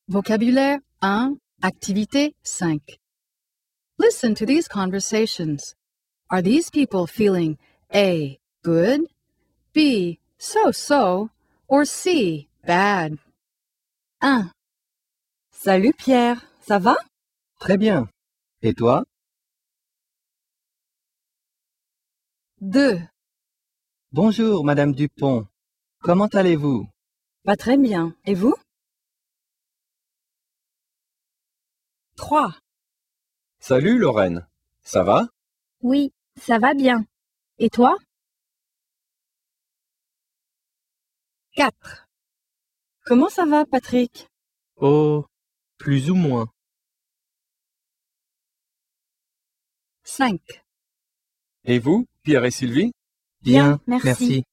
Vocabulaire 1, Activité 5. Listen to these conversations. Are these people feeling A, good, B, so-so, or C, bad? 1. Salut Pierre, ça va? Très bien. Et toi? 2. Bonjour, Madame Dupont. Comment allez-vous? Pas très bien. Et vous? 3. Salut Lorraine, ça va? Oui, ça va bien. Et toi? 4. Comment ça va Patrick? Oh, plus ou moins. 5. Et vous, Pierre et Sylvie? Bien, merci.